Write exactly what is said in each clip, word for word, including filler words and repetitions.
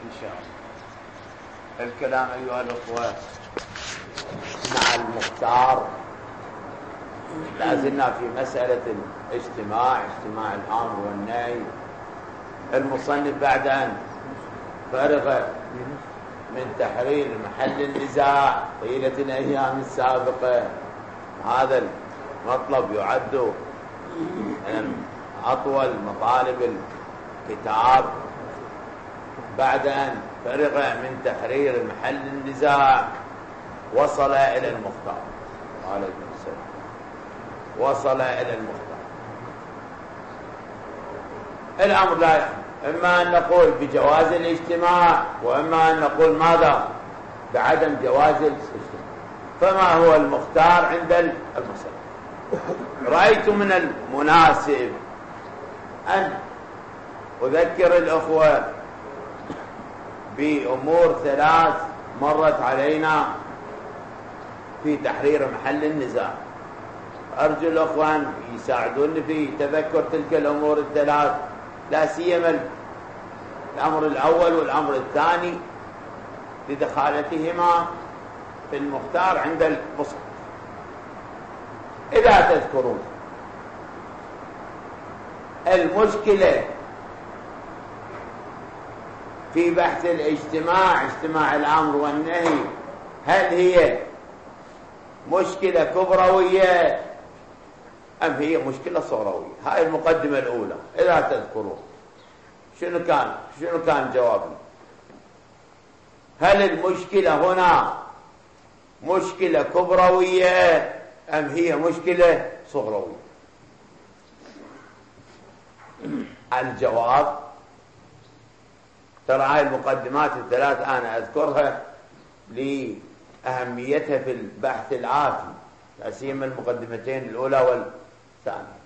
إن شاء الله. الكلام أيها الأخوة مع المختار. لازلنا في مسألة الاجتماع، اجتماع الأمر والنهي. المصنف بعد أن فرغ من تحرير محل النزاع طيلة الأيام السابقة، هذا المطلب يعد من أطول مطالب الكتاب. بعد أن فرغ من تحرير محل النزاع وصل إلى المختار. عليكم السلام. وصل إلى المختار. الأمر لا يعني. إما أن نقول بجواز الاجتماع، وإما أن نقول ماذا؟ بعدم جواز الاجتماع. فما هو المختار عند المسلم؟ رأيت من المناسب أن أذكر الأخوة بأمور ثلاث مرت علينا في تحرير محل النزاع. أرجو الأخوة أن يساعدوني في تذكر تلك الأمور الثلاث، لا سيما الأمر الأول والأمر الثاني لدخالتهما في المختار عند المصنف. إذا تذكرون المشكلة في بحث الاجتماع، اجتماع الأمر والنهي، هل هي مشكلة كبروية أم هي مشكلة صغروية؟ هاي المقدمة الأولى. إذا تذكرون شنو كان شنو كان جوابنا؟ هل المشكلة هنا مشكلة كبروية أم هي مشكلة صغروية؟ الجواب، ترى هاي المقدمات الثلاث أنا أذكرها لأهميتها في البحث الآتي، لا سيما المقدمتين الأولى والثانية.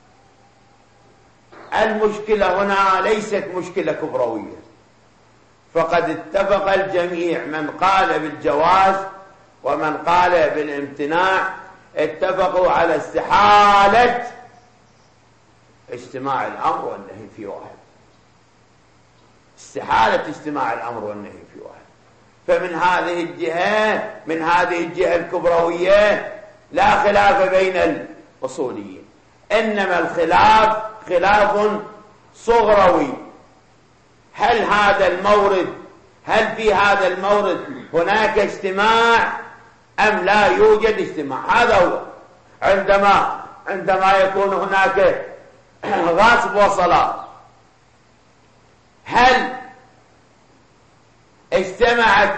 المشكلة هنا ليست مشكلة كبروية، فقد اتفق الجميع، من قال بالجواز ومن قال بالامتناع اتفقوا على استحالة اجتماع الأمر والنهي في واحد. استحالة اجتماع الأمر والنهي في واحد. فمن هذه الجهة من هذه الجهة الكبروية لا خلاف بين الأصوليين، إنما الخلاف خلاف صغروي. هل هذا المورد هل في هذا المورد هناك اجتماع أم لا يوجد اجتماع؟ هذا هو. عندما عندما يكون هناك غصب وصلاة، هل اجتمعت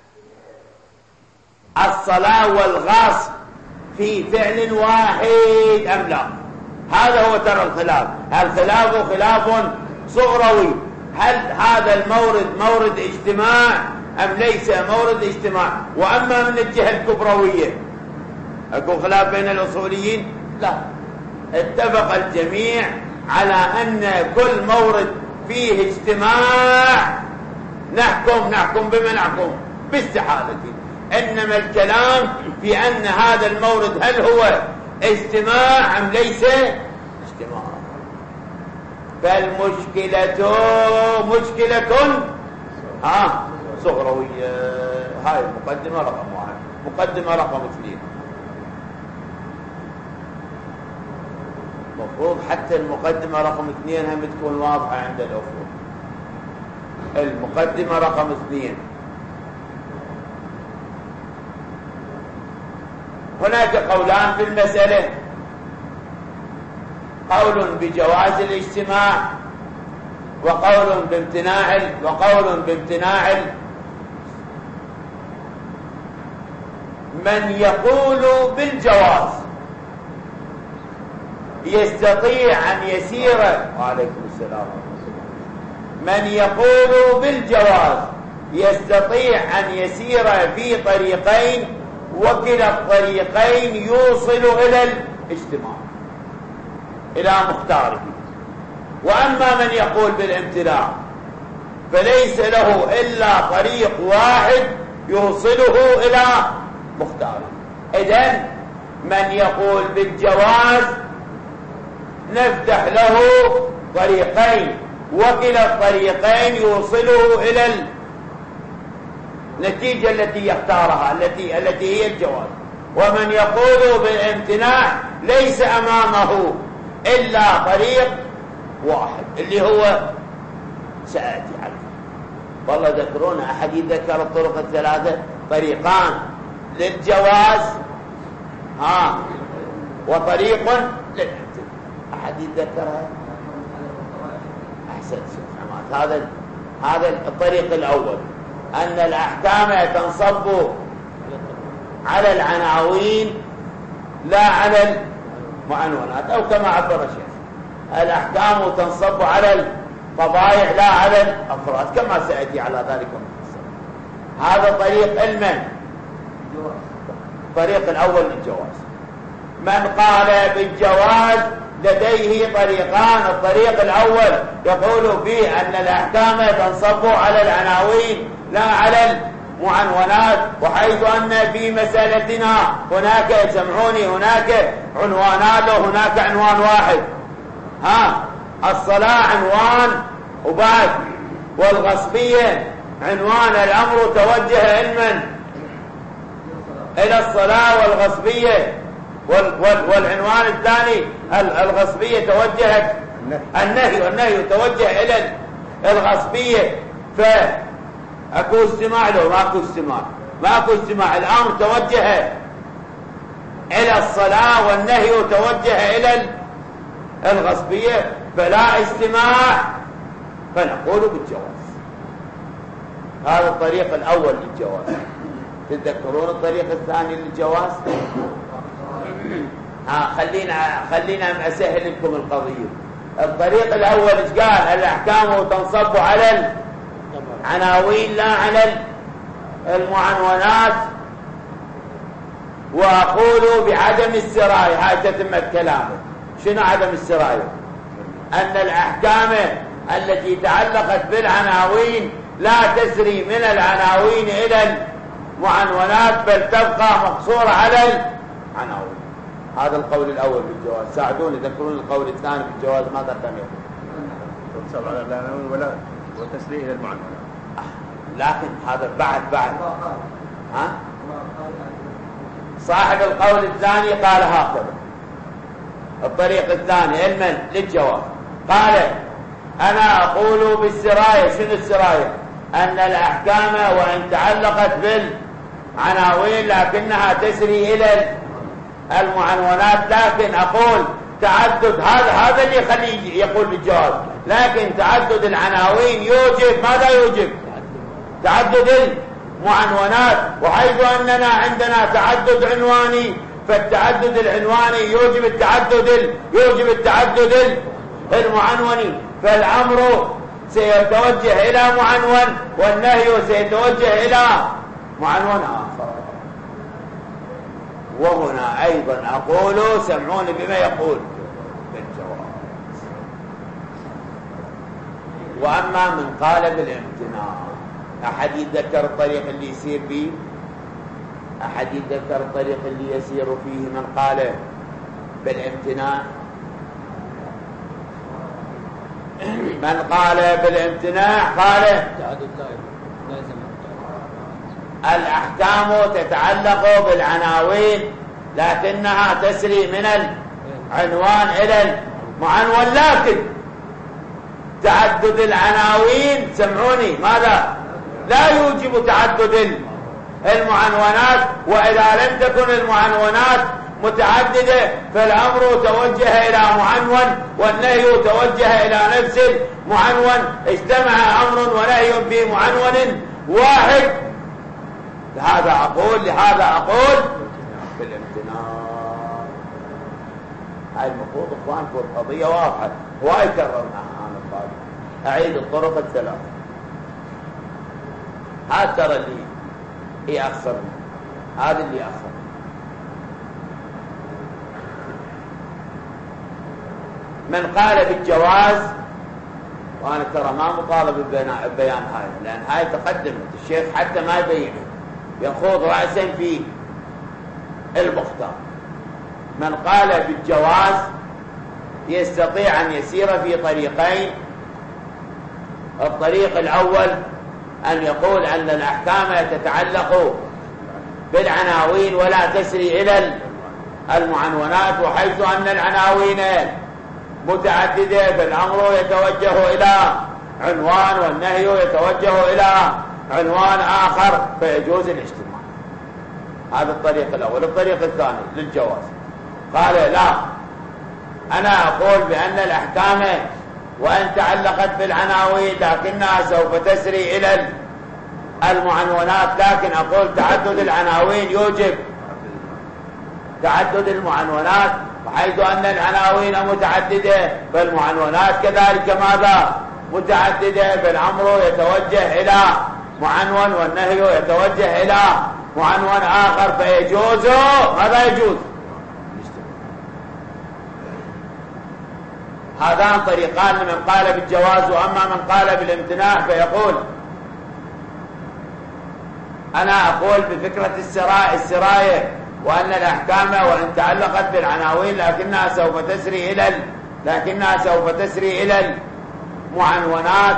الصلاة والغصب في فعل واحد أم لا؟ هذا هو ترى الخلاف. الخلاف خلاف صغروي. هل هذا المورد مورد اجتماع أم ليس مورد اجتماع؟ وأما من الجهة الكبروية أكون خلاف بين الأصوليين؟ لا، اتفق الجميع على أن كل مورد فيه اجتماع نحكم نحكم بما نحكم باستحالة. إنما الكلام في أن هذا المورد هل هو اجتماع أم ليس اجتماع. فالمشكلة مشكلة ها صغروية. هاي المقدمة رقم واحد. مقدمة رقم اثنين، مفروض حتى المقدمة رقم اثنين هم تكون واضحة عند الأخوة. المقدمة رقم اثنين، هناك قولان في المسألة، قول بجواز الاجتماع وقول بامتناع وقول بامتناع. من يقول بالجواز يستطيع أن يسير وعليكم السلام من يقول بالجواز يستطيع أن يسير في طريقين وكلا الطريقين يوصل إلى الاجتماع إلى مختاره. وأما من يقول بالامتناع فليس له إلا طريق واحد يوصله إلى مختاره. إذن من يقول بالجواز نفتح له طريقين، وكلا الطريقين يوصله إلى النتيجة التي يختارها التي التي هي الجواز. ومن يقول بالامتناع ليس أمامه إلا طريق واحد اللي هو سآتي عليه. والله ذكرون أحد يذكر الطرق الثلاثة، طريقان للجواز ها وطريق للامتناع، أحد يتذكرها؟ أحسن شيخ عماد. هذا هذا الطريق الأول، أن الأحكام تنصب على العناوين لا على المعنونات، أو كما عبر الشيخ الأحكام تنصب على القضايا لا على الأفراد، كما سيأتي على ذلك المفصل. هذا طريق المن الطريق الأول للجواز. من قال بالجواز لديه طريقان، الطريق الأول يقول فيه أن الأحكام تنصب على العناوين لا على المعنونات، وحيث أن في مسألتنا هناك يسمعوني هناك عنوانات وهناك عنوان واحد، ها الصلاة عنوان وبعد والغصبية عنوان، الأمر توجه علما إلى الصلاة والغصبية، والعنوان الثاني الغصبية توجهت النهي، والنهي توجه إلى الغصبية، فأكو استماع له ماكو استماع ماكو استماع الأمر توجه إلى الصلاة والنهي توجه إلى الغصبية، فلا استماع، فنقول بالجواز. هذا الطريق الأول للجواز. تتذكرون الطريق الثاني للجواز؟ ها خلينا خلينا اسهل لكم القضيه. الطريق الاول ايش قال؟ الاحكام تنصب على العناوين لا على المعنونات، واقول بعدم السرايه. هاي تتمه كلامه. شنو عدم السرايه؟ ان الاحكام التي تعلقت بالعناوين لا تسري من العناوين الى المعنونات، بل تبقى مقصوره على العناوين. هذا القول الأول بالجواز. ساعدوني ذكرون القول الثاني بالجواز ماذا كان يقول؟ تنصب على العناوين ولا وتسري إلى المعنونات. لكن هذا بعد بعد ها صاحب القول الثاني قال هكذا. الطريق الثاني علما للجواز قال أنا أقول بالسراية. شنو السراية؟ أن الأحكام وإن تعلقت بالعناوين لكنها تسري إلى المعنونات، لكن أقول تعدد هذا هذا اللي يخليه يقول بالجواز، لكن تعدد العناوين يوجب ماذا يوجب؟ تعدد المعنونات، وحيث أننا عندنا تعدد عنواني فالتعدد العنواني يوجب التعدد يوجب التعدد المعنوني، فالأمر سيتوجه إلى معنون والنهي سيتوجه إلى معنون آخر. وهنا أيضا أقول سمعوني بما يقول بالجواز. وأما من قال بالامتناع، أحد يتذكر الطريق اللي يسير فيه؟ أحد يتذكر الطريق اللي يسير فيه من قال بالامتناع؟ من قال بالامتناع قال الأحكام تتعلق بالعناوين لكنها تسري من العنوان إلى المعنون، لكن تعدد العناوين سمعوني ماذا؟ لا يوجب تعدد المعنونات، وإذا لم تكن المعنونات متعددة فالأمر توجه إلى معنون والنهي توجه إلى نفس المعنون، اجتمع أمر ونهي في معنون واحد. لهذا أقول لهذا أقول بالامتناع. هاي المفروض إخوانكم القضية واضحة، وايد كررناها أنا القادم. أعيد الطرق الثلاث. هذا ترى اللي يأخر، هذا اللي يأخر. من قال بالجواز، وأنا ترى ما مطالب ببيان هاي، لأن هاي تقدمت الشيخ حتى ما يبينه، يخوض رأسا في المختار. من قال بالجواز يستطيع أن يسير في طريقين، الطريق الأول أن يقول أن الأحكام تتعلق بالعناوين ولا تسري إلى المعنونات، وحيث أن العناوين متعددة فالأمر يتوجه إلى عنوان والنهي يتوجه إلى عنوان آخر فيجوز الاجتماع. هذا الطريق الأول. الطريق الثاني للجواز قال لا، أنا أقول بأن الأحكام وإن تعلقت بالعناوين لكنها سوف تسري إلى المعنونات، لكن أقول تعدد العناوين يوجب تعدد المعنونات، وحيث أن العناوين متعددة فالمعنونات كذلك ماذا؟ متعددة، فالأمر يتوجه إلى معنون والنهي يتوجه إلى معنون آخر فيجوز ماذا يجوز؟ هذان طريقان لمن قال بالجواز، وأما من قال بالامتناع فيقول أنا أقول بفكرة السراية السراية وأن الأحكام وإن تعلقت بالعناوين لكنها سوف تسري إلى لكنها سوف تسري إلى المعنونات،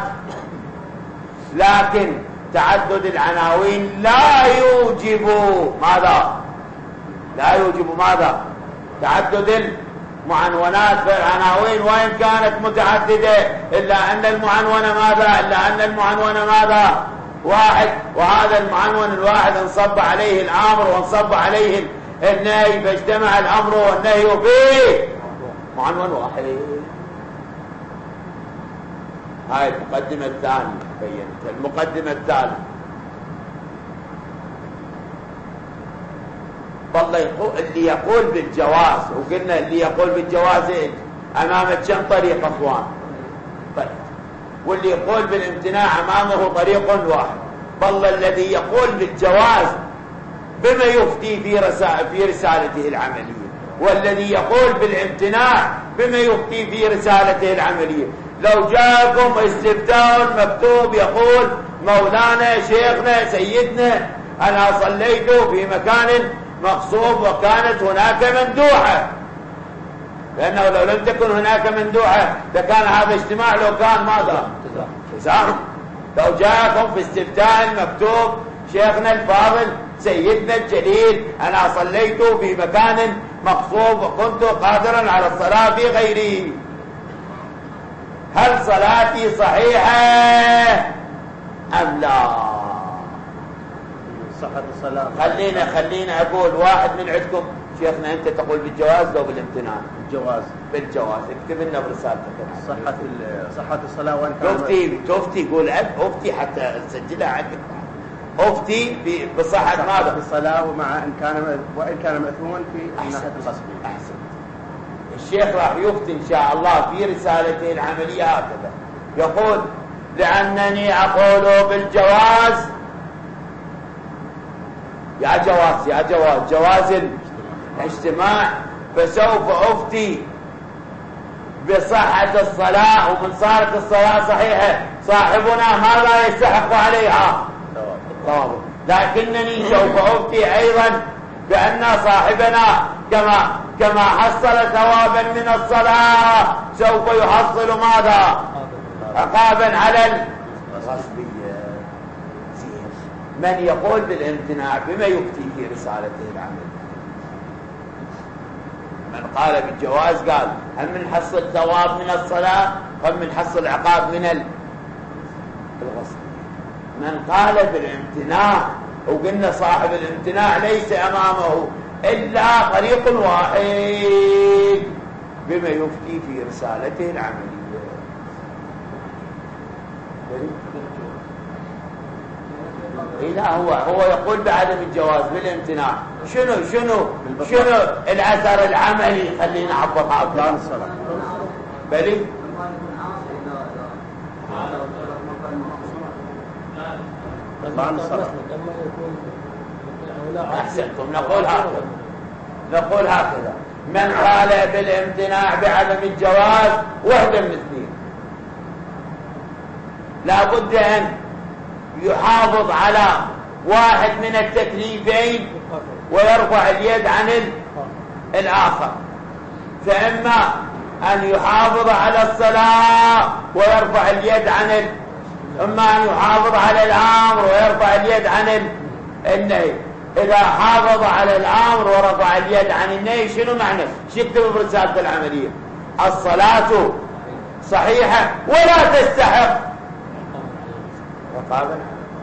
لكن تعدد العناوين لا يوجب ماذا؟ لا يوجب ماذا؟ تعدد المعنونات. فالعناوين وإن كانت متعددة إلا أن المعنون ماذا؟ إلا أن المعنون ماذا؟ واحد، وهذا المعنون الواحد انصب عليه الأمر وانصب عليه النهي فاجتمع الأمر والنهي فيه معنون واحد. هاي المقدمة الثانية بينت. المقدمة الثالثة والله اللي يقول بالجواز، وقلنا اللي يقول بالجواز أمامه كم طريق أخوان؟ طيب، واللي يقول بالامتناع أمامه طريق واحد. والله الذي يقول بالجواز بما يفتي في رسالة في رسالته العملية، والذي يقول بالامتناع بما يفتي في رسالته العملية. لو جاءكم استفتاء مكتوب يقول مولانا شيخنا سيدنا أنا صليت في مكان مغصوب وكانت هناك مندوحة، لأنه لو لم تكن هناك مندوحة لكان هذا اجتماع لو كان ماذا؟ تزاحم. لو جاءكم في استفتاء مكتوب شيخنا الفاضل سيدنا الجليل أنا صليت في مكان مغصوب وكنت قادرا على الصلاة في غيره، هل صلاتي صحيحة أم لا؟ صحة الصلاة. خلينا خلينا أقول واحد من عندكم شيخنا أنت تقول بالجواز لو بالامتناع؟ بالجواز. بالجواز. اكتب لنا برسالتك صحة صحة الصلاة وإن كان تفتي تفتي قول أب أفتي حتى نسجلها عندك. أفتي بصحة ماذا؟ بالصلاة ومع إن كان وإن كان مأثوما في ناحية الغصب. أحسن. الشيخ راح يفتي إن شاء الله في رسالته العملية هكذا يقول لأنني أقول بالجواز يا جواز يا جواز جواز الاجتماع، فسوف أفتي بصحة الصلاة، ومن صارت الصلاة صحيحة صاحبنا ماذا يستحق عليها؟ الثواب. لكنني سوف أفتي أيضا بأن صاحبنا كما كما حصل ثوابا من الصلاة سوف يحصل ماذا؟ عقابا على الغصبية. من يقول بالامتناع بما يفتي في رسالته العمل؟ من قال بالجواز قال هل من حصل ثواب من الصلاة هل من حصل عقاب من الغصب. من قال بالامتناع وقلنا صاحب الامتناع ليس أمامه إلا طريق واحد بما يفتي في رسالته العملية. لا هو هو يقول بعدم الجواز بالامتناع. شنو شنو شنو الاثر العملي؟ خلينا نعبر عن الصلاه. بلي احسنتم. نقول هكذا نقول هكذا من قال بالامتناع بعدم الجواز وحده من اثنين، لا بد ان يحافظ على واحد من التكليفين ويرفع اليد عن الآخر، فإما أن يحافظ على الصلاة ويرفع اليد عن إما أن يحافظ على الأمر ويرفع اليد عن النهي. إذا حافظ على الأمر ورفع اليد عن النهي شنو معنى؟ شو يكتب برسالة العملية؟ الصلاة صحيحة ولا تستحق رقابة.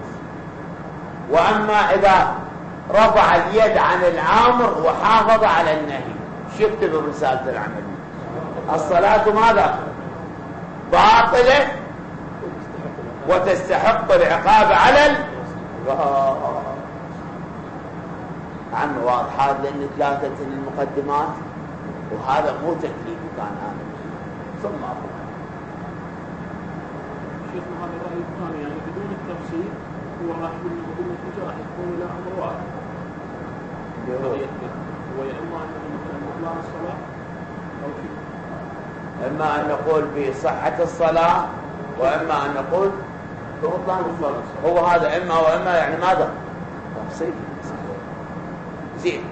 وأما إذا رفع اليد عن الأمر وحافظ على النهي شو يكتب برسالة العملية؟ الصلاة ماذا؟ باطلة وتستحق العقاب على ال عم واضح هذا لأن ثلاثة المقدمات وهذا مو تكليف كان هذا ثم أقول شيخنا هذا الرأي الثاني يعني بدون التفصيل هو راح يقول بدون الاتجاه راح يكون إلى أمر واحد هو يا إما أن مثلا بطلان الصلاة أو شيء إما أن نقول بصحة الصلاة وإما أن نقول ببطلان الصلاة. هو هذا إما وإما يعني ماذا؟ تفصيل زين.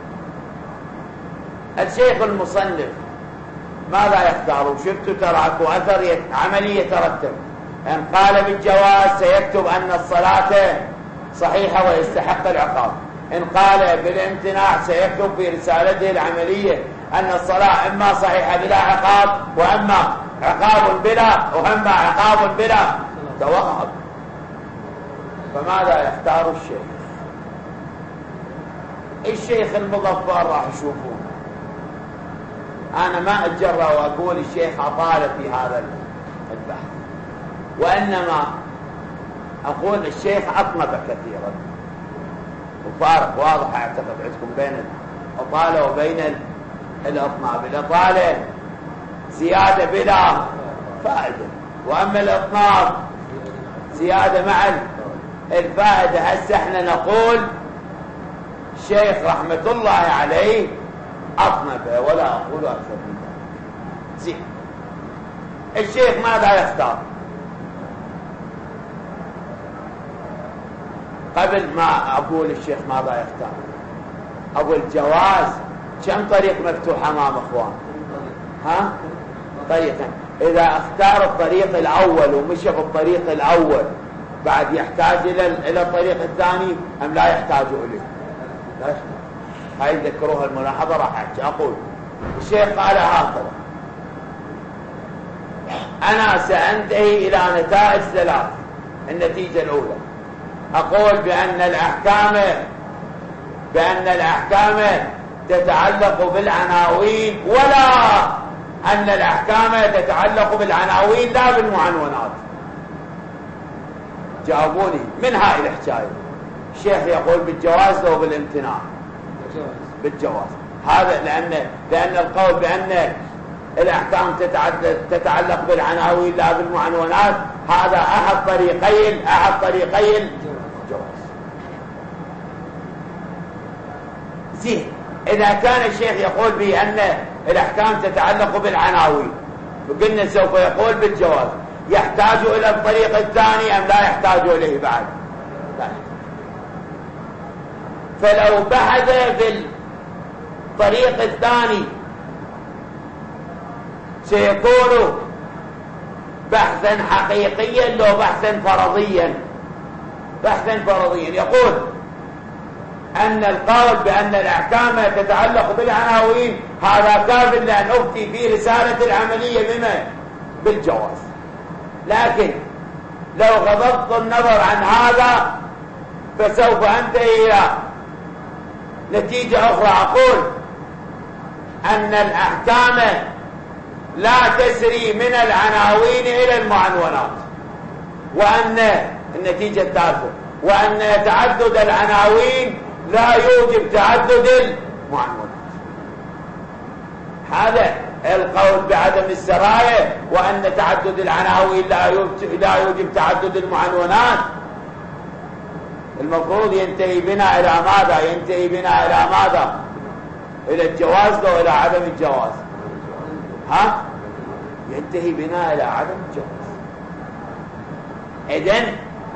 الشيخ المصنف ماذا يختار؟ شفتوا ترى اكو اثر عملي يترتب. ان قال بالجواز سيكتب ان الصلاة صحيحة ويستحق العقاب. ان قال بالامتناع سيكتب في رسالته العملية ان الصلاة اما صحيحة بلا عقاب واما عقاب بلا واما عقاب بلا ثواب. فماذا يختار الشيخ؟ الشيخ المظفر راح يشوفون. أنا ما أتجرأ وأقول الشيخ أطال في هذا البحث، وإنما أقول الشيخ أطنب كثيرا وفارق واضح أعتقد عندكم بين الأطالة وبين الأطناب. الأطالة زيادة بلا فائدة، وأما الأطناب زيادة مع الفائدة. هسه احنا نقول الشيخ رحمة الله عليه أطنب ولا أقول أكثر من ذلك. زين. الشيخ ماذا يختار؟ قبل ما أقول الشيخ ماذا يختار أقول جواز كم طريق مفتوح أمام أخوان؟ ها؟ طريقا. إذا اختار الطريق الأول ومشى بالطريق الأول بعد يحتاج إلى إلى الطريق الثاني أم لا يحتاج إليه؟ لا يحتاج. هاي ذكروها الملاحظة راح أحكي. أقول الشيخ قال هكذا: أنا سأنتهي إلى نتائج ثلاث. النتيجة الأولى أقول بأن الأحكام بأن الأحكام تتعلق بالعناوين، ولا أن الأحكام تتعلق بالعناوين لا بالمعنونات. جاوبوني من هاي الحكاية. الشيخ يقول بالجواز أو بالامتناع؟ بالجواز. هذا لأن لأن القول بأن الأحكام تتعلق بالعناوين لا بالمعنونات هذا أحد طريقين أحد طريقين الجواز. زين. إذا كان الشيخ يقول بأن الأحكام تتعلق بالعناوين وقلنا سوف يقول بالجواز، يحتاج إلى الطريق الثاني أم لا يحتاج إليه بعد؟ لا. فلو بحث في الطريق الثاني سيكون بحثا حقيقيا لو بحثا فرضيا. بحثا فرضيا يقول أن القول بأن الأحكام تتعلق بالعناوين هذا كاف لأن أفتي في رسالة العملية بما بالجواز. لكن لو غضضت النظر عن هذا فسوف أنتهي إلى نتيجة أخرى. أقول أن الأحكام لا تسري من العناوين إلى المعنونات، وأن النتيجة الثالثة وأن تعدد العناوين لا يوجب تعدد المعنونات. هذا القول بعدم السراية وأن تعدد العناوين لا يوجب, لا يوجب تعدد المعنونات المفروض ينتهي بنا إلى ماذا؟ ينتهي بنا إلى ماذا؟ إلى الجواز أو إلى عدم الجواز؟ ها؟ ينتهي بنا إلى عدم الجواز. إذن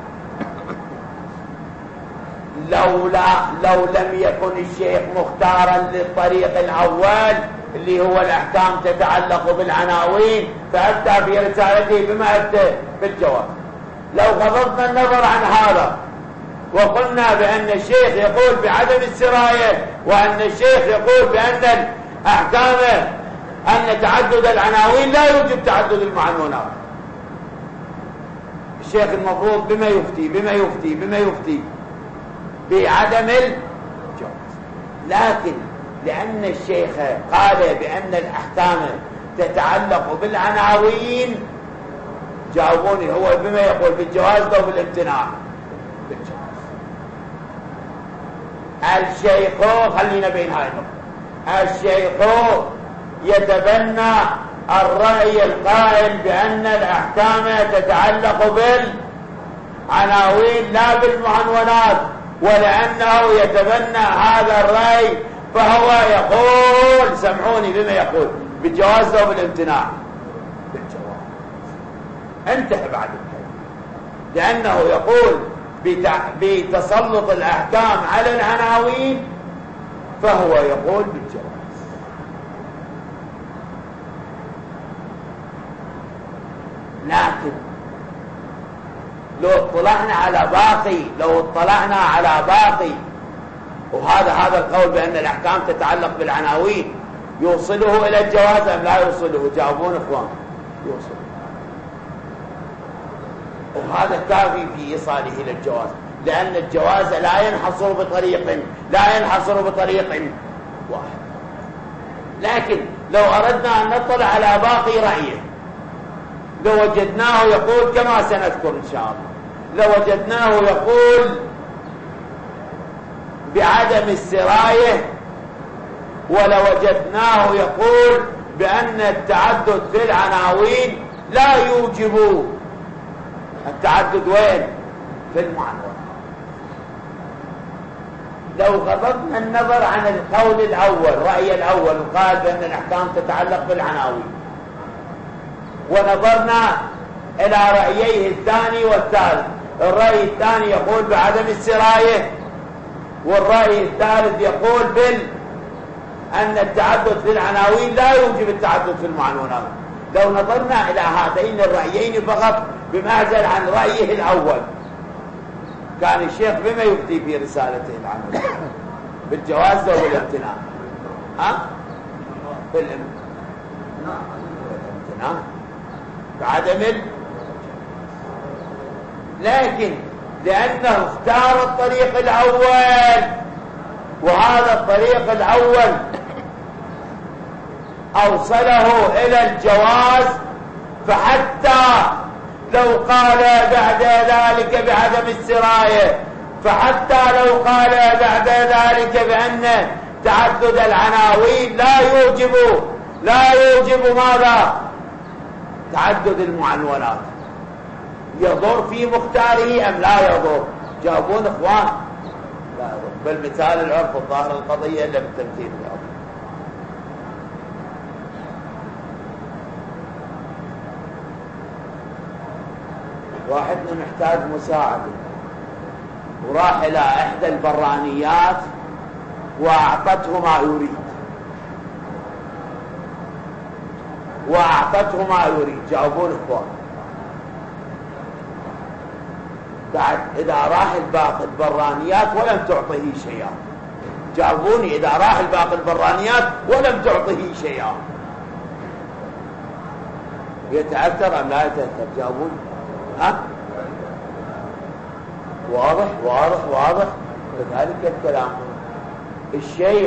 لولا لو لم يكن الشيخ مختارا للطريق الأول اللي هو الأحكام تتعلق بالعناوين فأفتى في رسالته بما أفتى بالجواز. لو غضضنا النظر عن هذا وقلنا بأن الشيخ يقول بعدم السراية، وأن الشيخ يقول بأن الأحكام أن تعدد العناوين لا يوجب تعدد المعنونات، الشيخ المفروض بما يفتي بما يفتي بما يفتي بعدم الجواز. لكن لأن الشيخ قال بأن الأحكام تتعلق بالعناوين، جاوبوني هو بما يقول بالجواز أو بالامتناع؟ بالجواز. الشيخ خلينا بين هاي النقطة، الشيخ يتبنى الرأي القائل بأن الأحكام تتعلق بالعناوين لا بالمعنونات، ولأنه يتبنى هذا الرأي فهو يقول، سمعوني بما يقول، بالجواز أو بالامتناع؟ بالجواز. انتهى بعد الحين، لأنه يقول بتسلط الأحكام على العناوين فهو يقول بالجواز. لكن لو اطلعنا على باقي لو اطلعنا على باقي وهذا هذا القول بأن الأحكام تتعلق بالعناوين يوصله إلى الجواز أم لا يوصله؟ جاوبون إخوان. يوصله، وهذا كافي في إيصاله إلى الجواز، لأن الجواز لا ينحصر بطريق لا ينحصر بطريق واحد. لكن لو أردنا أن نطلع على باقي رأيه لو وجدناه يقول كما سنذكر إن شاء الله، لو وجدناه يقول بعدم السراية، ولو وجدناه يقول بأن التعدد في العناوين لا يوجب التعدد وين؟ في المعنى. لو غضضنا النظر عن القول الأول، الرأي الأول قال بأن الأحكام تتعلق بالعناوين، ونظرنا إلى رأييه الثاني والثالث، الرأي الثاني يقول بعدم السراية، والرأي الثالث يقول بال أن التعدد في العناوين لا يوجب التعدد في المعنونات. لو نظرنا إلى هذين الرأيين فقط بمعزل عن رأيه الأول، كان الشيخ بما يفتي في رسالته العامة؟ بالجواز أو بالامتناع؟ ها؟ بالامتناع بعدم ال... لكن لأنه اختار الطريق الأول، وهذا الطريق الأول أوصله إلى الجواز، فحتى لو قال بعد ذلك بعدم السراية، فحتى لو قال بعد ذلك بأن تعدد العناوين لا يوجب لا يوجب ماذا؟ تعدد المعنونات، يضر في مختاره أم لا يضر؟ جاوبون إخوان. لا يضر، بالمثال العرف الظاهر القضية إلا بالتمثيل العرف. واحدنا محتاج مساعدة وراح إلى إحدى البرانيات وأعطته ما يريد وأعطته ما يريد جاوبون إخوان. بعد إذا راح الباقي البرانيات ولم تعطيه شيئا، جاوبوني، إذا راح الباقي البرانيات ولم تعطيه شيئا يتأثر أم لا يتأثر؟ جاوبوني. ها؟ واضح واضح واضح. كذلك الكلام، الشيخ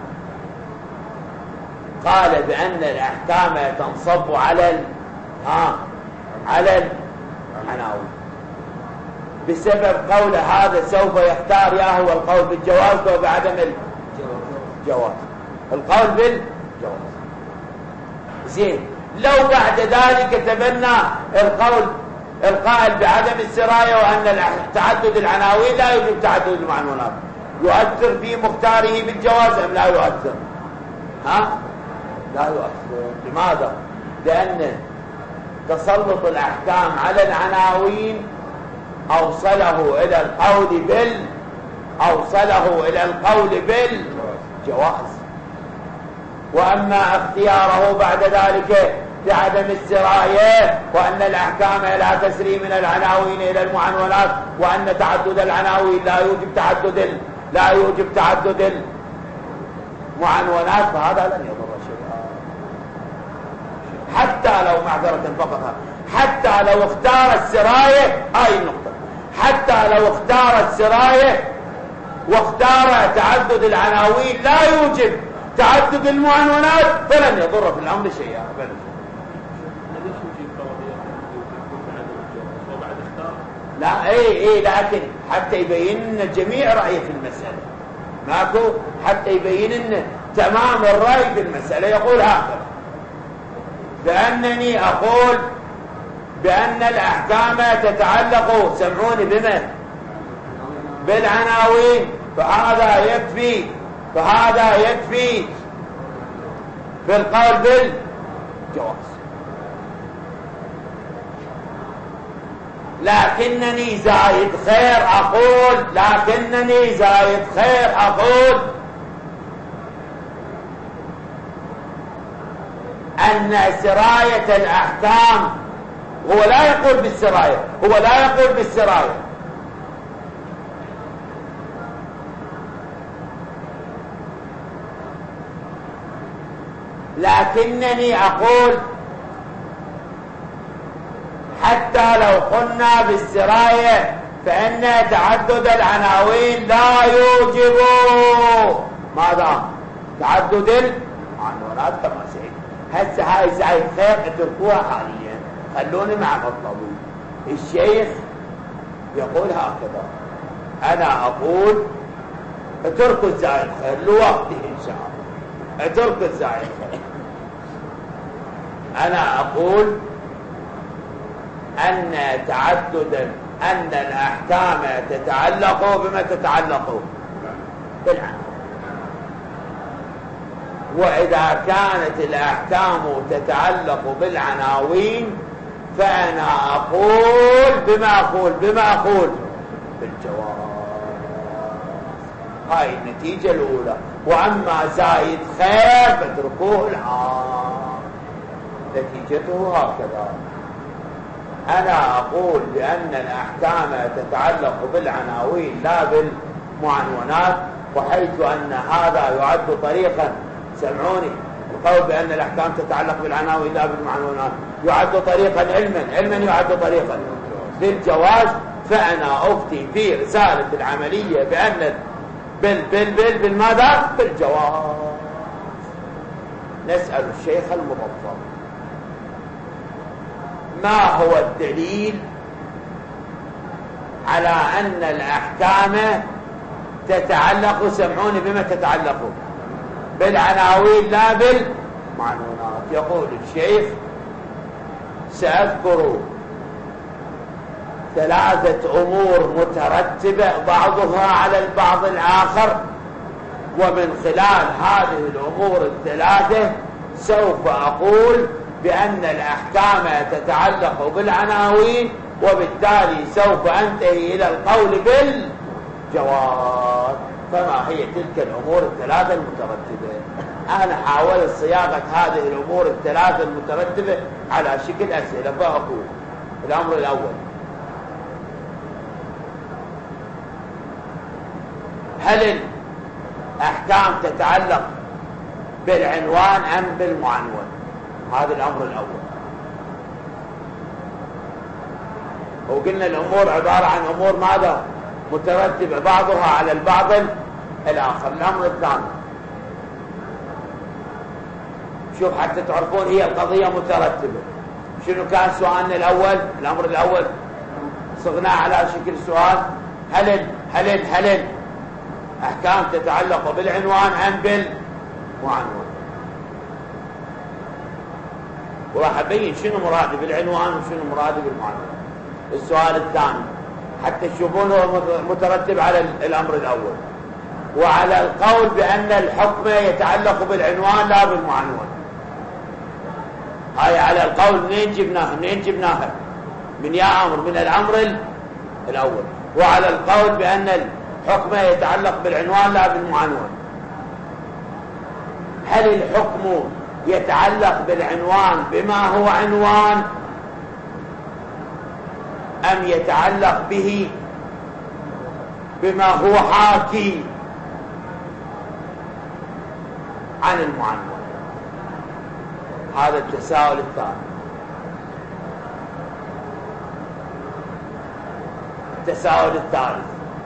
قال بأن الأحكام تنصب على ال... ها على العناوين، بسبب قول هذا سوف يختار يا هو القول بالجواز أو بعدم الجواز؟ القول بالجواز. زين، لو بعد ذلك تبنى القول القائل بعدم السراية وأن تعدد العناوين لا يوجب تعدد المعنونات، يؤثر في مختاره بالجواز أم لا يؤثر؟ ها؟ لا يؤثر. لماذا؟ لأن تسلط الأحكام على العناوين أوصله إلى القول بال أوصله إلى القول بالجواز، وأما اختياره بعد ذلك بعدم السراية، وأن الأحكام لا تسري من العناوين إلى المعنونات، وأن تعدد العناوين لا يوجب تعدد لا يوجب تعدد المعنونات، فهذا لن يضر شيئا. حتى لو معذرة فقط، حتى لو اختار السراية، هاي النقطة، حتى لو اختار السراية واختار تعدد العناوين لا يوجب تعدد المعنونات، فلن يضر في الأمر شيئا. لا ايه ايه لكن حتى يبين لنا جميع رأيه في المسألة، ماكو حتى يبين لنا تمام الرأي في المسألة. يقول هكذا: بأنني أقول بأن الأحكام تتعلق، سمعوني، بما بالعناوين، فهذا يكفي فهذا يكفي في القول بالجواز. لكنني زايد خير أقول لكنني زايد خير أقول أن سراية الأحكام، هو لا يقول بالسراية هو لا يقول بالسراية لكنني أقول حتى لو قلنا بالسراية فإن تعدد العناوين لا يوجب ماذا؟ تعدد العنوانات كما سيد. هسه هاي زايد خير اتركوها حاليا، خلوني مع مطلبي. الشيخ يقول هكذا: أنا أقول اتركوا الزايد خير لوقته إن شاء الله، اتركوا الزايد خير. أنا أقول أن تعدد أن الأحكام تتعلق بما تتعلق بالعناوين، وإذا كانت الأحكام تتعلق بالعناوين فأنا أقول بما أقول بما أقول بالجواز. هاي النتيجة الأولى. وأما زايد خير فاتركوه العام، نتيجته هكذا: أنا أقول بأن الأحكام تتعلق بالعناوين لا بالمعنونات، وحيث أن هذا يعد طريقا، سمعوني، القول بأن الأحكام تتعلق بالعناوين لا بالمعنونات يعد طريقا علما علما يعد طريقا للجواز، فأنا أفتي في رسالة العملية بأن بال بال بال بالماذا؟ بالجواز. نسأل الشيخ المفضل: ما هو الدليل على أن الأحكام تتعلق، سمعوني، بما تتعلق بالعناوين لا بالمعنونات؟ يقول الشيخ: سأذكر ثلاثة أمور مترتبة بعضها على البعض الآخر، ومن خلال هذه الأمور الثلاثة سوف أقول بأن الأحكام تتعلق بالعناوين، وبالتالي سوف أنتهي إلى القول بالجواز. فما هي تلك الأمور الثلاثة المترتبة؟ أنا حاولت صياغة هذه الأمور الثلاثة المترتبة على شكل أسئلة، فأقول: الأمر الأول: هل الأحكام تتعلق بالعنوان أم بالمعنون؟ هذا الأمر الأول. وقلنا الأمور عبارة عن أمور ماذا؟ مترتبة بعضها على البعض الآخر. الأمر الثاني: شوف حتى تعرفون هي القضية مترتبة. شنو كان سؤالنا الأول؟ الأمر الأول صغناه على شكل سؤال: هل هل هل أحكام تتعلق بالعنوان أم بالمعنون؟ وراح أبين شنو مرادي بالعنوان وشنو مرادي بالمعنون. السؤال الثاني حتى تشوفون هو مترتب على الأمر الأول، وعلى القول بأن الحكم يتعلق بالعنوان لا بالمعنون. هاي على القول منين جبناها؟ منين جبناها؟ من يا أمر من الأمر الأول. وعلى القول بأن الحكم يتعلق بالعنوان لا بالمعنون. هل الحكم يتعلق بالعنوان بما هو عنوان أم يتعلق به بما هو حاكي عن المعنون. هذا التساؤل الثاني. التساؤل الثالث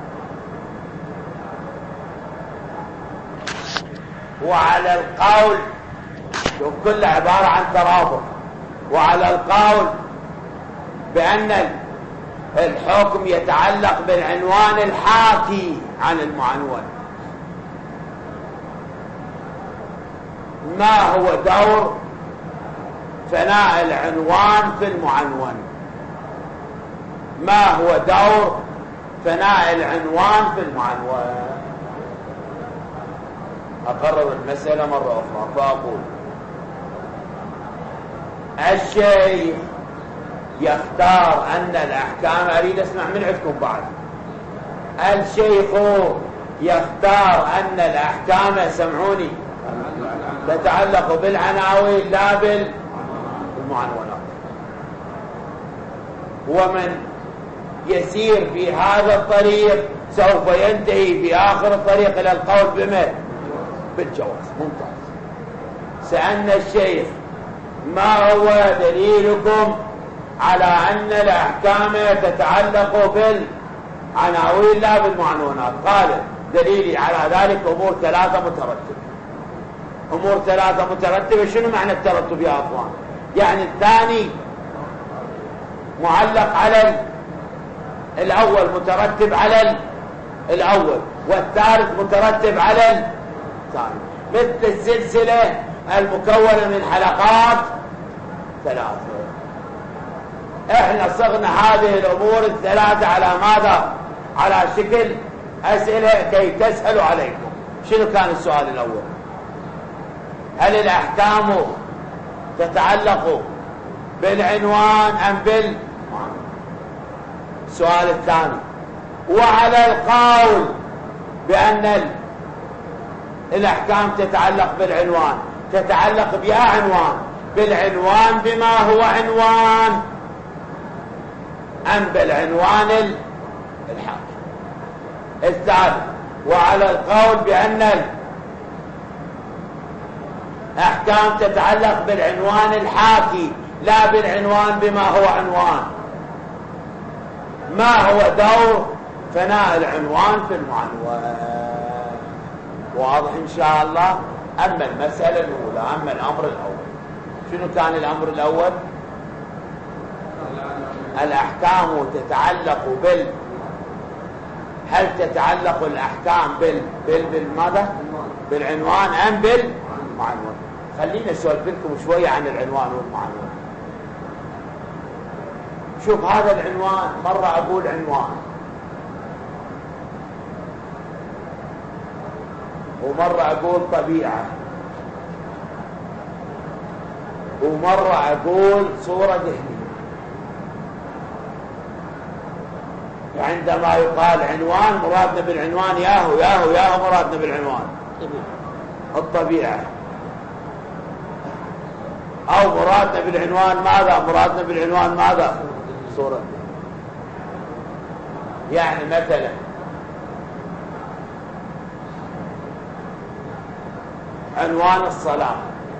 وعلى القول، شوف كل عبارة عن ترابط، وعلى القول بأن الحكم يتعلق بالعنوان الحاكي عن المعنون، ما هو دور فناء العنوان في المعنون؟ ما هو دور فناء العنوان في المعنون؟ أقرر المسألة مرة أخرى فأقول الشيخ يختار أن الأحكام، أريد أسمع من عندكم بعد، الشيخ يختار أن الأحكام، سمعوني، تتعلق بالعناوين لا بالمعنونات، ومن يسير في هذا الطريق سوف ينتهي في آخر الطريق إلى القول بما بالجواز. ممتاز. سألنا الشيخ ما هو دليلكم على أن الأحكام تتعلق بالعناوين لا بالمعنونات؟ قال دليلي على ذلك أمور ثلاثة مترتبة. أمور ثلاثة مترتبة، شنو معنى الترتب يا أخوان؟ يعني الثاني معلق على الأول، مترتب على الأول، والثالث مترتب على الثاني، مثل السلسلة المكونة من حلقات ثلاثة. احنا صغنا هذه الأمور الثلاثة على ماذا؟ على شكل أسئلة كي تسهلوا عليكم. شنو كان السؤال الأول؟ هل الأحكام تتعلق بالعنوان أم بالمعنى؟ السؤال الثاني، وعلى القول بأن الأحكام تتعلق بالعنوان، تتعلق بأي عنوان؟ بالعنوان بما هو عنوان أم بالعنوان الحاكم؟ الثالث، وعلى القول بأن الأحكام تتعلق بالعنوان الحاكي لا بالعنوان بما هو عنوان، ما هو دور فناء العنوان في المعنون؟ واضح إن شاء الله. أما المسألة الأولى، أما الأمر الأول، شنو كان الأمر الأول؟ الأحكام تتعلق بال هل تتعلق الأحكام بال بال بالماذا؟ بالعنوان أم بالمعنون؟ خلينا أسولف لكم شوية عن العنوان والمعنون. شوف هذا العنوان، مرة أقول عنوان ومرة أقول طبيعة ومرة أقول صورة ذهنية. عندما يقال عنوان مرادنا بالعنوان ياهو ياهو ياهو مرادنا بالعنوان الطبيعة، أو مرادنا بالعنوان ماذا؟ مرادنا بالعنوان ماذا؟ صورة. يعني مثلا عنوان الصلاة،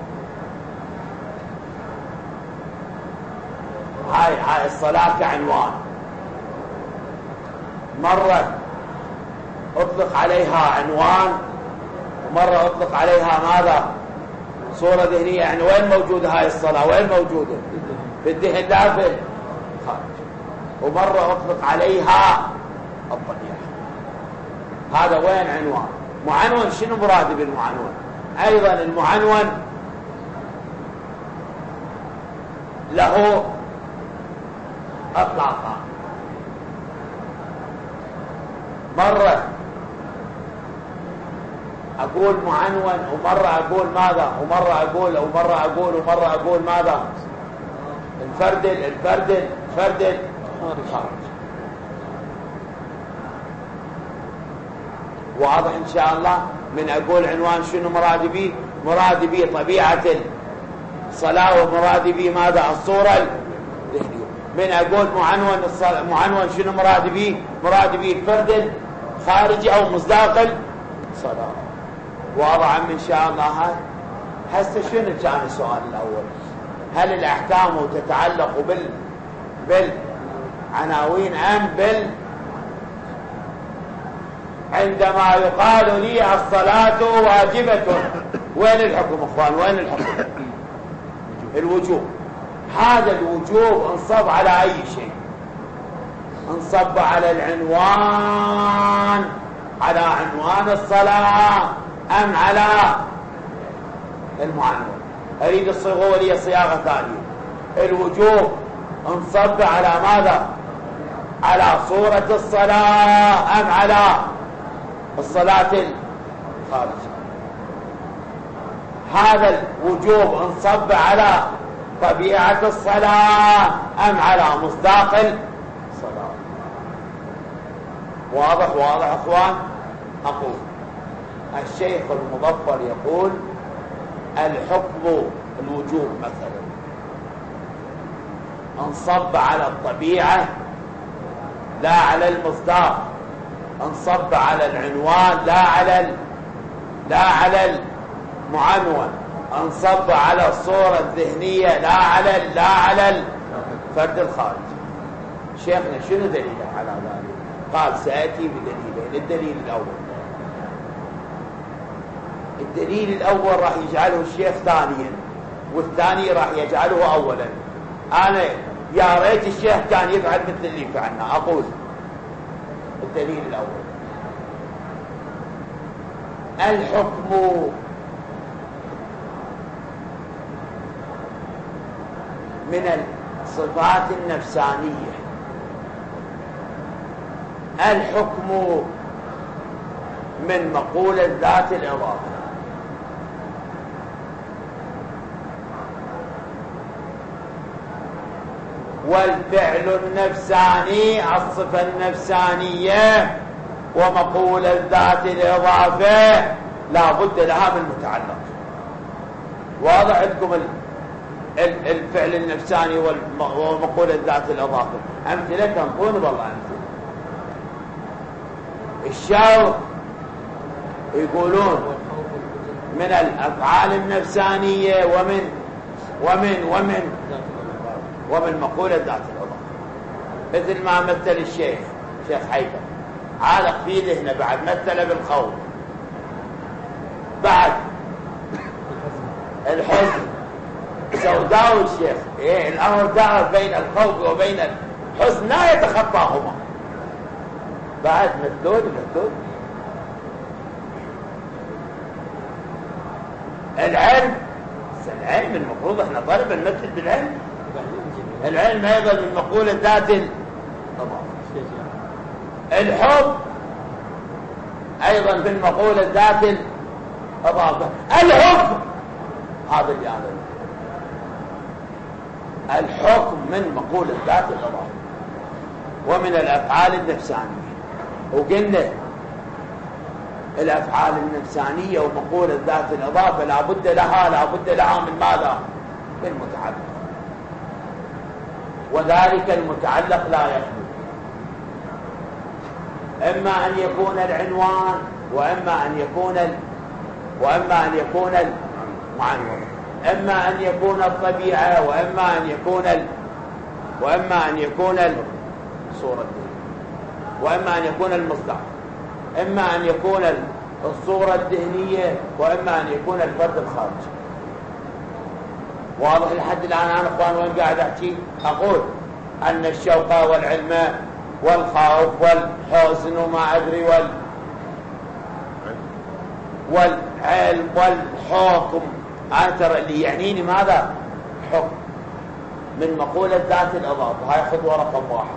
هاي هاي الصلاة كعنوان، مرة أطلق عليها عنوان ومرة أطلق عليها ماذا؟ صورة ذهنية. يعني وين موجودة هاي الصلاة؟ وين موجودة؟ في الذهن لا في الخارج. ومرة أطلق عليها الطبيعة. هذا وين عنوان؟ معنون. شنو مرادي بالمعنون؟ أيضا المعنون له أطلاقا، مرة أقول معنون ومرة أقول ماذا؟ ومرة أقول ومرة أقول ومرة أقول ماذا؟ الفردل الفردل الفردل خارج. واضح إن شاء الله. من أقول عنوان شنو مرادي به؟ مرادي به طبيعة صلاة ومراد به ماذا؟ الصورة الذهنية. من أقول معنون الصلاة معنون شنو مراد به؟ مراد به الفرد الخارجي أو مصداق الصلاة. واضح إن شاء الله هذا. هسه شنو كان السؤال الأول؟ هل الأحكام تتعلق بال بالعناوين أم بال عندما يقال لي الصلاة واجبة وين الحكم اخوان؟ وين الحكم؟ الوجوب. هذا الوجوب انصب على اي شيء؟ انصب على العنوان، على عنوان الصلاة ام على المعنون؟ اريد الصيغة لي صياغة ثانية. الوجوب انصب على ماذا؟ على صورة الصلاة ام على الصلاة الخارجية؟ هذا الوجوب انصب على طبيعة الصلاة أم على مصداق الصلاة؟ واضح واضح أخوان؟ أقول الشيخ المظفر يقول الحكم الوجوب مثلا انصب على الطبيعة لا على المصداق، انصب على العنوان لا على ال... لا على المعنون، انصب على الصورة الذهنية لا على ال... لا على الفرد الخارجي. شيخنا شنو دليله على ذلك؟ قال سأتي بدليلين. الدليل الأول، الدليل الأول راح يجعله الشيخ ثانيا والثاني راح يجعله أولا. أنا يا ريت الشيخ كان يفعل مثل اللي فعلنا. أقول الدليل الأول، الحكم من الصفات النفسانية، الحكم من مقولة ذات الإضافة. والفعل النفساني الصفة النفسانية ومقولة ذات الإضافة لا بد لها من متعلق. واضح عندكم الفعل النفساني ومقولة ذات الإضافة؟ أمثلة تنقون والله أمثلة. الشرط يقولون من الأفعال النفسانية ومن ومن ومن ومن مقولة ذات الإضافة، مثل ما مثل الشيخ شيخ حيدر عالق في ذهنه بعد مثل بالخوف، بعد الحزن سوداء الشيخ. إيه الأمر دار بين الخوف وبين الحزن لا يتخطاهما. بعد مثلون مثلون العلم. العلم المفروض احنا طالب نمثل بالعلم. العلم ايضا من مقولة ذات الإضافة. الحب ايضا من مقولة ذات الإضافة. الحب هذا اللي هذا الحكم من مقولة ذات الإضافة ومن الأفعال النفسانية. وقلنا الأفعال النفسانية ومقولة ذات الإضافة لا بد لها لا بد لها من ماذا؟ من متعلق. وذلك المتعلق لا يخلو، إما أن يكون العنوان وإما أن يكون ال... وإما أن يكون المعنون، إما أن يكون الطبيعة وإما أن يكون ال... وإما أن يكون الصورة، وإما أن يكون المصدر، إما أن يكون الصورة الذهنية وإما أن يكون الفرد الخارجي. واضح لحد الآن؟ أنا أخوان وين قاعد أحكي؟ أقول أن الشوق والعلم والخوف والحزن وما أدري وال والعلم والحكم، أنا ترى اللي يعنيني ماذا؟ حكم من مقولة ذات الإضافة. هاي خطوة رقم واحد.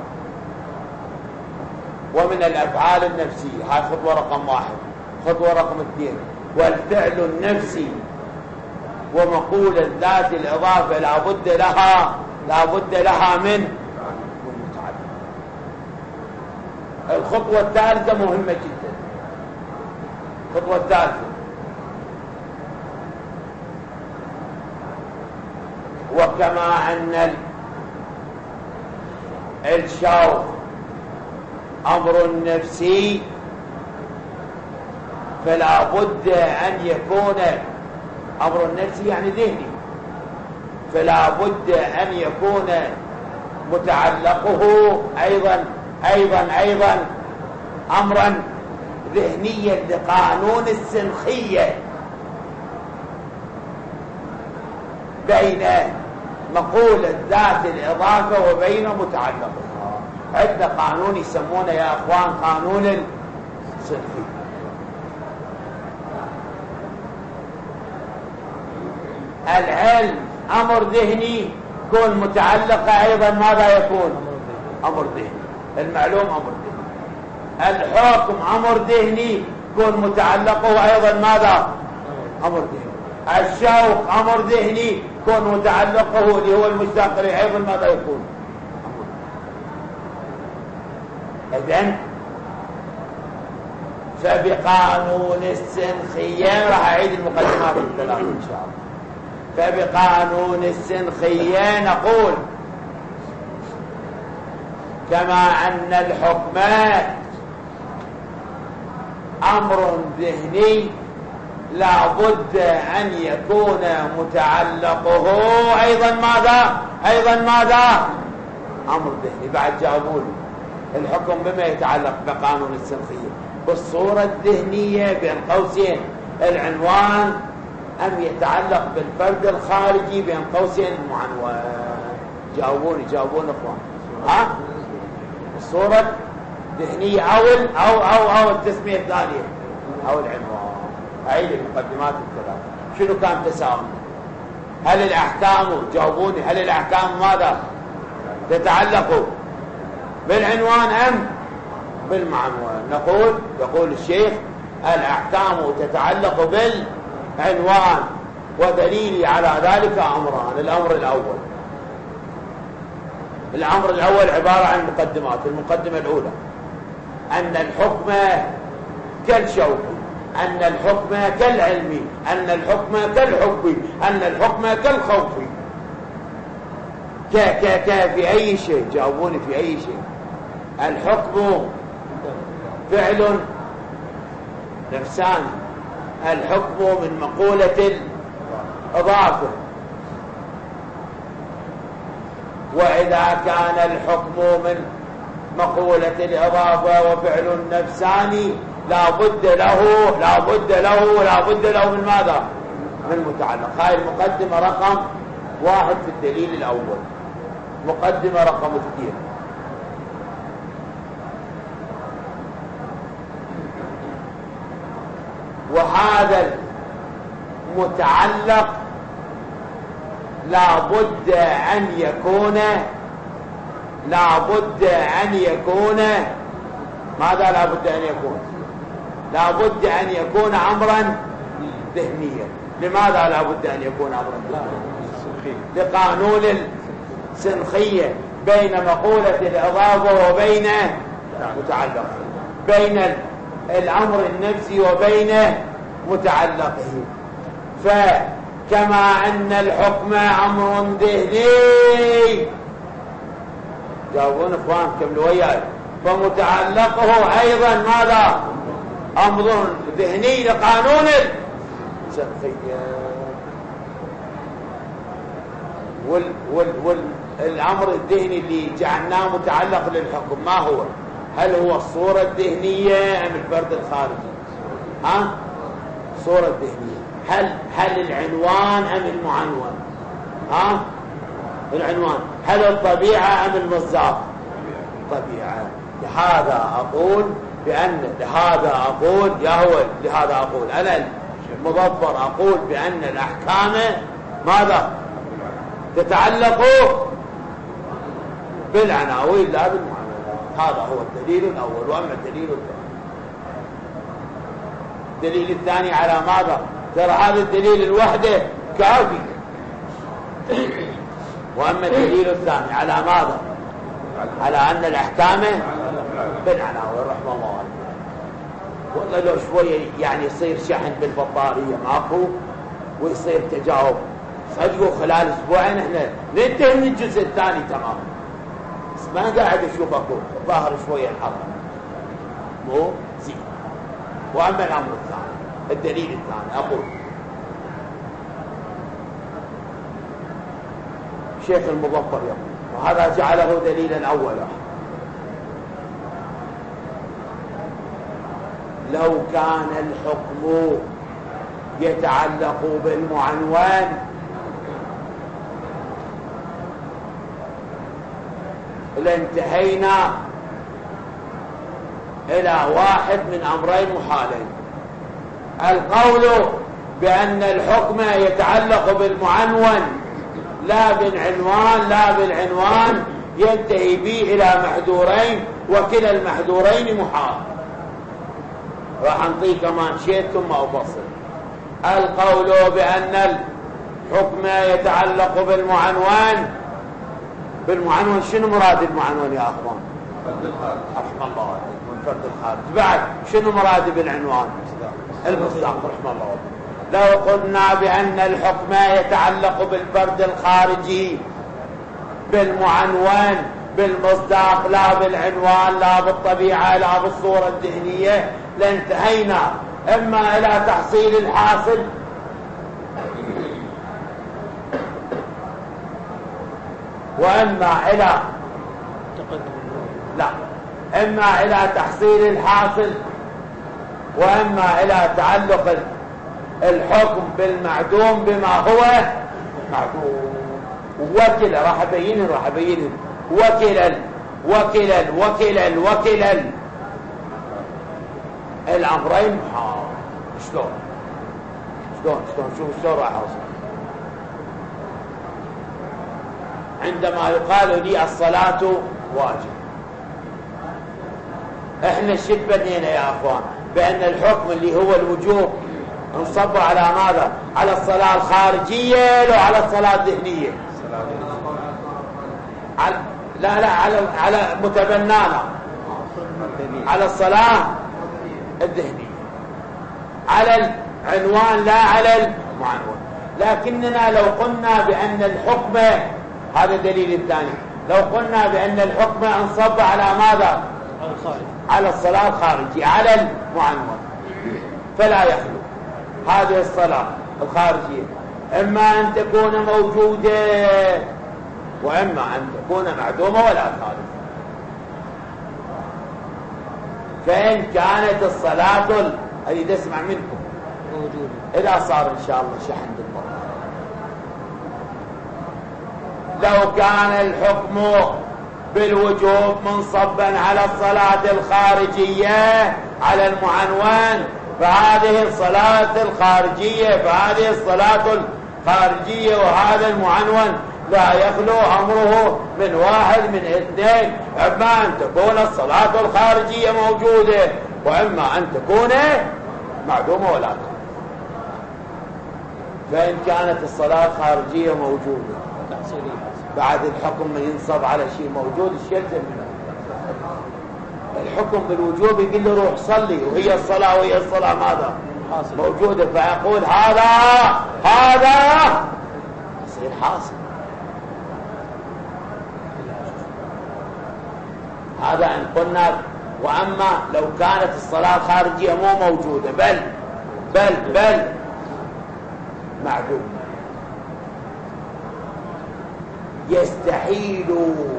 ومن الأفعال النفسية هاي خطوة رقم واحد. خطوة رقم اثنين، والفعل النفسي ومقولة ذات الإضافة لا بد لها لا بد لها من متعلق. الخطوة الثالثة مهمة جدا. الخطوة الثالثة وكما أن الشوق أمر نفسي فلا بد أن يكون أمر نفسي يعني ذهني، فلا بد أن يكون متعلقه أيضا أيضا أيضا أمرا ذهنيا لقانون السنخية بين مقولة ذات الإضافة وبين متعلقها. عندنا قانون يسمونه يا أخوان قانون السنخية. العلم أمر ذهني كون متعلقة أيضا ماذا يكون؟ أمر ذهني. المعلوم أمر ذهني. الحكم أمر ذهني كون متعلقه أيضا ماذا؟ أمر ذهني. الشوق أمر ذهني كون متعلقه اللي هو المشتق له أيضا ماذا يكون؟ إذن فبقانون السنخية راح أعيد المقدمات الثلاث إن شاء الله. فبقانون السنخية نقول كما أن الحكم أمر ذهني لا بد أن يكون متعلقه أيضا ماذا؟ أيضا ماذا؟ أمر ذهني. بعد جاوبوني الحكم بما يتعلق بقانون السنخية بالصورة الذهنية بين قوسين العنوان أم يتعلق بالفرد الخارجي بين قوسين المعنون؟ جاوبوني جاوبوني اخوان. ها الصورة الذهنية أو أو أو أو التسمية الثانية أو العنوان. أعيد المقدمات الثلاث. شنو كان تساؤل؟ هل الأحكام جاوبوني هل الأحكام ماذا تتعلق بالعنوان أم بالمعنون؟ نقول يقول الشيخ الأحكام تتعلق بالعنوان ودليلي على ذلك أمران. الأمر الأول الأمر الأول عبارة عن مقدمات. المقدمة الأولى أن الحكم كالشوق، أن الحكم كالعلم، أن الحكم كالحب، أن الحكم كالخوف. ك ك ك في أي شيء؟ جاوبوني في أي شيء. الحكم فعل نفساني. الحكم من مقولة الإضافة، وإذا كان الحكم من مقولة الإضافة وفعل نفساني لا بد له لا بد له لا بد له من ماذا؟ من متعلق. هاي المقدمة رقم واحد في الدليل الأول. مقدمة رقم اثنين وهذا المتعلق لا بد أن يكون لا بد أن يكون ماذا لا بد أن يكون؟ لا بد أن يكون أمرا ذهنيا. لماذا لا بد أن يكون أمرا ذهنيا؟ لقانون السنخية بين مقولة الإضافة وبين متعلقه، بين الأمر النفسي وبين متعلقه. فكما أن الحكم أمر ذهني، جاوبون اخوان كملوا وياي، فمتعلقه أيضا ماذا؟ أمر ذهني لقانون السنخية. وال وال والأمر الذهني اللي جعلناه متعلق للحكم ما هو؟ هل هو الصورة الذهنية أم الفرد الخارجي؟ ها؟ الصورة الذهنية. هل هل العنوان أم المعنون؟ ها؟ العنوان. هل الطبيعة أم المصداق؟ طبيعة. لهذا أقول بأن لهذا أقول يا هو لهذا أقول أنا المظفر أقول بأن الأحكام ماذا؟ تتعلق بالعناوين لا بالمعنون. هذا هو الدليل الأول. وأما الدليل الثاني الدليل الثاني على ماذا؟ ترى هذا الدليل الوحده كافي. وأما الدليل الثاني على ماذا؟ على أن الأحكام بالعناوين. رحمه الله عليه. والله لو شوية يعني يصير شحن بالبطارية ماكو ويصير تجاوب صدقوا خلال اسبوعين احنا ننتهي من الجزء الثاني تماما، بس ما قاعد اشوف اكو ظاهر شويه الحرب مو زين. واما الامر الثاني الدليل الثاني اقول شيخ المظفر يقول، وهذا جعله دليلا اولا، لو كان الحكم يتعلق بالمعنون لانتهينا إلى واحد من أمرين محالين: القول بأن الحكم يتعلق بالمعنون لا بالعنوان، لا بالعنوان ينتهي به إلى محذورين وكلا المحذورين محال. راح نعطيه كمان شيء ثم أفصل. القول بأن الحكم يتعلق بالمعنون، بالمعنون شنو مراد المعنون يا أخوان؟ رحمه الله عليك. من فرد الخارج. بعد شنو مراد بالعنوان؟ المصداق. رحمه الله عليك. لو قلنا بأن الحكم يتعلق بالفرد الخارجي بالمعنون بالمصداق لا بالعنوان لا بالطبيعة لا بالصورة الذهنية لانتهينا إما إلى تحصيل الحاصل وإما إلى لا إما إلى تحصيل الحاصل وإما إلى تعلق الحكم بالمعدوم بما هو معدوم. وكلا راح أبينه راح أبينه وكلا وكلا وكلا وكلا الأمرين محال. شلون شلون شلون شوف شلون راح أوصل. عندما يقال لي الصلاة واجب، احنا شد بنينا يا اخوان بان الحكم اللي هو الوجوب انصب على ماذا؟ على الصلاة الخارجية لو على الصلاة الذهنية؟ على لا لا على على متبنانا على الصلاة الذهنية، على العنوان لا على المعنون. لكننا لو قلنا بأن الحكم، هذا الدليل الثاني، لو قلنا بأن الحكم انصب على ماذا؟ على الصلاة الخارجية على المعنون، فلا يخلو هذه الصلاة الخارجية إما أن تكون موجودة وإما أن تكون معدومة ولا خالصة. فإن كانت الصلاة أريد أسمع منكم موجودة إذا صار إن شاء الله شحن بالمرة، لو كان الحكم بالوجوب منصبا على الصلاة الخارجية على المعنون فهذه الصلاة الخارجية فهذه الصلاة الخارجية وهذا المعنون لا يخلو أمره من واحد من اثنين: إما أن تكون الصلاة الخارجية موجودة وإما أن تكون معدومة ولا تكون. فإن كانت الصلاة الخارجية موجودة بعد الحكم ينصب على شيء موجود الشيء منه. الحكم بالوجوب يقول له روح صلي وهي الصلاة وهي الصلاة ماذا؟ موجودة، فيقول هذا هذا يصير حاصل. هذا إن قلنا. وأما لو كانت الصلاة الخارجية مو موجودة بل بل بل معدوم، يستحيل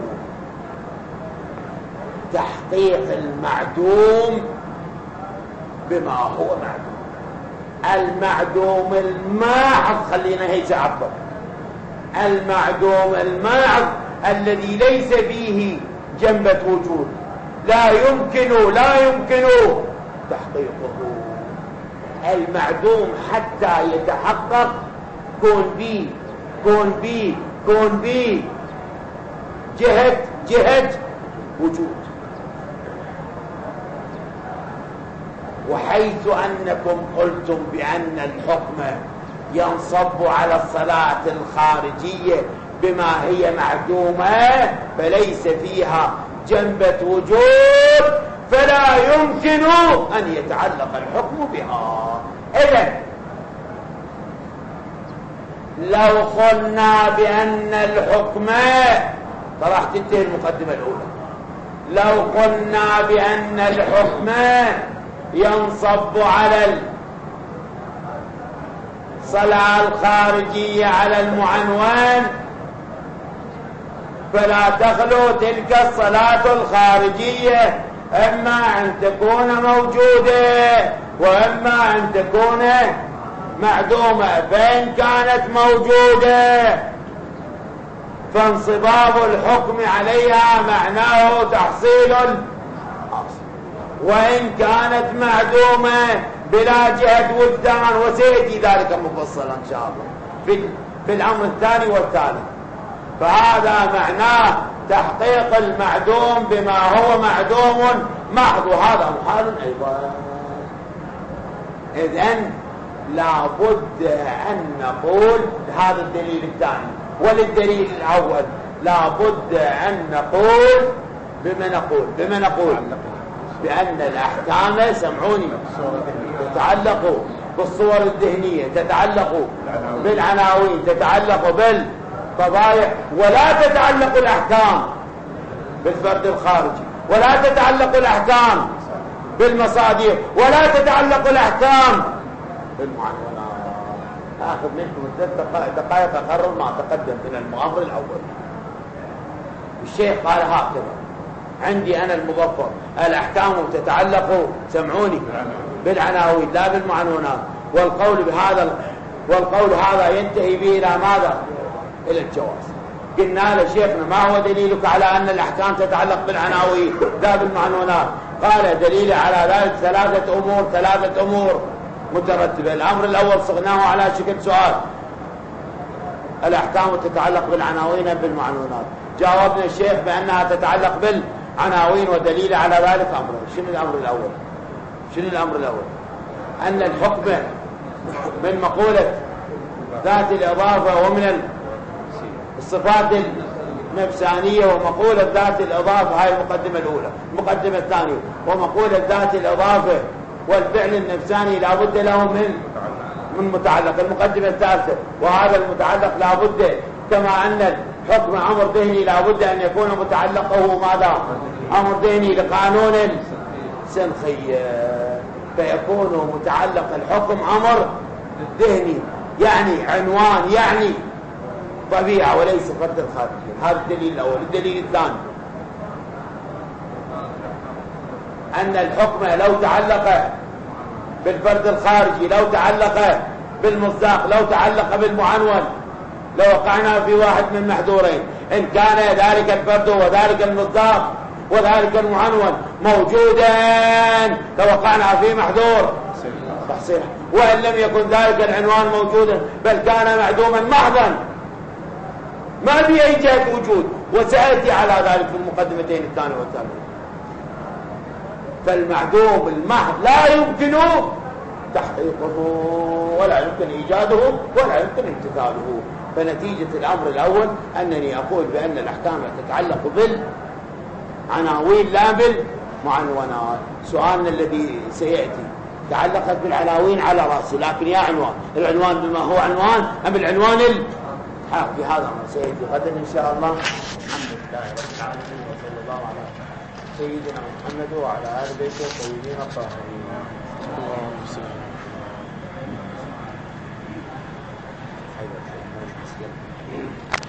تحقيق المعدوم بما هو معدوم. المعدوم الماحظ، خلينا هيك أعبر، المعدوم الماحظ الذي ليس فيه جنبة وجود لا يمكن لا يمكن تحقيقه. المعدوم حتى يتحقق كون بي كون بي كون بي جهة جهة وجود. وحيث أنكم قلتم بأن الحكم ينصب على الصلاة الخارجية بما هي معدومة فليس فيها جنبة وجود فلا يمكن أن يتعلق الحكم بها. إذن لو قلنا بأن الحكم، فراح تنتهي المقدمة الأولى. لو قلنا بأن الحكم ينصب على الصلاة الخارجية على المعنون، فلا تخلو تلك الصلاة الخارجية إما أن تكون موجودة وإما أن تكون معدومة. فإن كانت موجودة فانصباب الحكم عليها معناه تحصيل الأصل، وإن كانت معدومة بلا جهة وجدان، وسيأتي ذلك مفصلا إن شاء الله في في الأمر الثاني والثالث. فهذا معناه تحقيق المعدوم بما هو معدوم محض، وهذا محال أيضا. إذن لابد أن نقول هذا الدليل الثاني. وللدليل الأول لابد أن نقول بما نقول بما نقول بأن الأحكام، سمعوني، تتعلق بالصور الذهنية، تتعلق بالعناوين، تتعلق بالفضائح، ولا تتعلق الأحكام بالفرد الخارجي، ولا تتعلق الأحكام بالمصادر، ولا تتعلق الأحكام بالمعنونات. آخذ منكم ثلاث دقائق أقرر ما تقدم من المؤمر الأول. الشيخ قال هكذا عندي أنا المظفر: الأحكام تتعلق، سمعوني، بالعناوين لا بالمعنونات. والقول بهذا والقول هذا ينتهي به إلى ماذا؟ إلى الجواز. قلنا لشيخنا: ما هو دليلك على أن الأحكام تتعلق بالعناوين لا بالمعنونات؟ قال: دليل على ذلك ثلاثة أمور ثلاثة أمور مترتبة. الأمر الأول صغناه على شكل سؤال: الأحكام تتعلق بالعناوين بالمعنونات؟ جاوبنا الشيخ بأنها تتعلق بالعناوين، ودليل على ذلك أمره. شنو الأمر الأول؟ شنو الأمر الأول؟ أن الحكم من مقولة ذات الإضافة ومن الصفات النفسانية، ومقولة ذات الإضافة هاي المقدمة الأولى. المقدمة الثانية: ومقولة ذات الإضافة والفعل النفساني لا بد له من من متعلق. المقدمة الثالثة: وهذا المتعلق لا بد، كما أن الحكم أمر ذهني لا بد أن يكون متعلقه ماذا؟ أمر ذهني لقانون سنخية، فيكون متعلق الحكم أمر ذهني، يعني عنوان، يعني طبيعة، وليس فرد الخارجي. هذا الدليل الأول. الدليل الثاني: أن الحكم لو تعلق بالفرد الخارجي، لو تعلق بالمصداق، لو تعلق بالمعنون، لو وقعنا في واحد من محذورين، إن كان ذلك الفرد وذلك المصداق وذلك المعنون موجودا توقعنا في محذور صحيح، وإن لم يكن ذلك العنوان موجودا بل كان معدوما محضا ما في أي جهة وجود، وسأتي على ذلك في المقدمتين الثانية والثالثة. فالمعدوم المحض لا يمكن تحقيقه ولا يمكن إيجاده ولا يمكن امتثاله. فنتيجة الأمر الأول أنني أقول بأن الأحكام تتعلق بالعناوين لا بالمعنونات. سؤالنا الذي سيأتي: تعلقت بالعناوين على رأسي، لكن يا عنوان، العنوان بما هو عنوان أم العنوان الحاكي؟ هذا ما سيأتي غدا إن شاء الله. الحمد لله رب العالمين، وصلى الله على سيدنا محمد وعلى آل بيته الطيبين الطاهرين. اللهم صل على محمد.